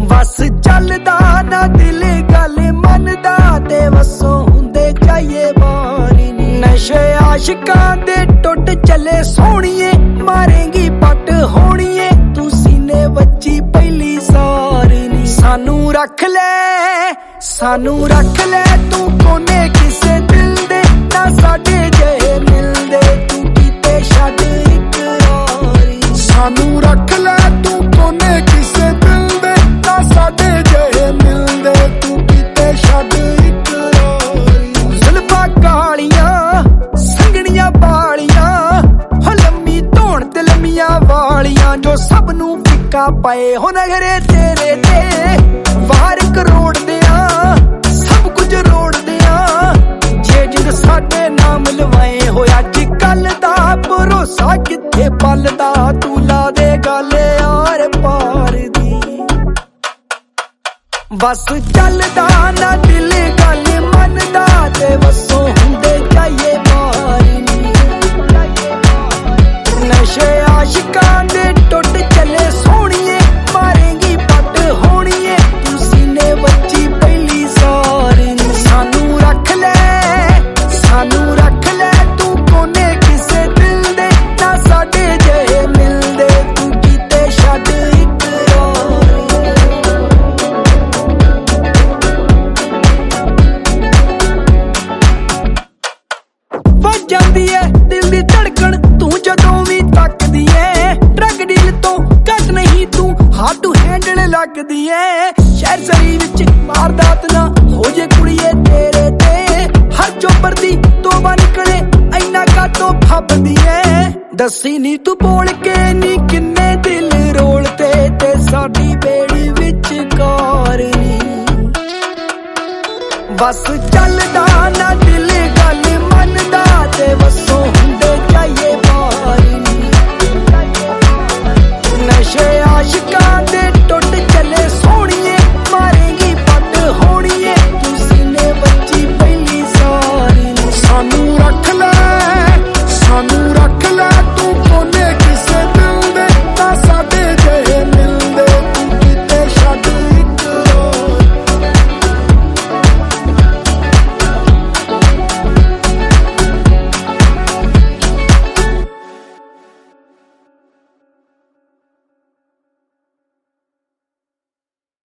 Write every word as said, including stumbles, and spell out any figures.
बस चलदा ना दिल गल मनदा ते वसों हुंदे जाइए बारी नी। नशे आशिकां दे टुट चले सोहणीए मारेंगी पट होणीए तू सीने वच्ची पहली सारी नी। सानू रख ले सानू रख ले तू कोने किसे दिल दे ना साडे जे मिलदे तू कीते छड्ड इकरारी। सानू रख ले तू कोने किसे दिल दे ना साडे जे मिलदे तू कीते छड्ड इकरारी। जुल्फां कालियां संगणियां बालियां हो लम्मी धौण ते लम्मियां वालियां जो सब नू फिक्का पाए हो नगरे तेरे ते वार करोड़ दियां सब कुछ रोड़ दियां जे जिंद साडे नाम लवाए हो अज कल दा भरोसा किथे पलदा तू ला दे गल यार पार दी। बस चलदा ना दिल गल मनदा ते वसों हुंदे जाइए बारी नी। नशे आशिकां दे टुट चले सोहणीए मारेंगी पट होणीए तू सीने वच्ची पहली सारी नी। सानू रख ले सानू रख ले तू कोने किसे दिल दे ना साडे जे मिलदे तू कीते छड्ड इकरारी। ਵੱਜ ਜਾਂਦੀ ਏ ਦਿਲ ਦੀ ਧੜਕਣ ਤੂੰ ਜਦੋਂ ਵੀ ਤੱਕਦੀ ਏ। ਡਰੱਗ ਡੀਲ ਤੋਂ ਘੱਟ ਨਹੀਂ ਤੂੰ ਹਾਰਡ ਟੂ ਹੈਂਡਲ ਲੱਗਦੀ ਏ। ਸ਼ਹਿਰ ਸਰੀ ਵਿੱਚ ਵਾਰਦਾਤ ਨਾ ਹੋ ਜੇ ਕੁੜੀਏ ਤੇਰੇ ਤੇ ਹਰ ਚੋਬਰ ਦੀ ਤੋਬਾ ਨਿਕਲੇ ਇੰਨਾ ਕਾਤੋਂ ਫੱਬਦੀ ਏ। ਦੱਸੀ ਨੀ ਤੂੰ ਬੋਲ ਕੇ ਨੀ ਕਿੰਨੇ ਦਿਲ ਰੋਲ ਤੇ ਤੇ ਸਾਡੀ ਬੇੜੀ ਵਿੱਚ ਕਾਰ ਨੀ। ਬਸ ਚੱਲਦਾ ਨਾ ਦਿਲ ਗੱਲ मनदा ते वसों हुंदे जाइए बारी नी। नशे आशिकां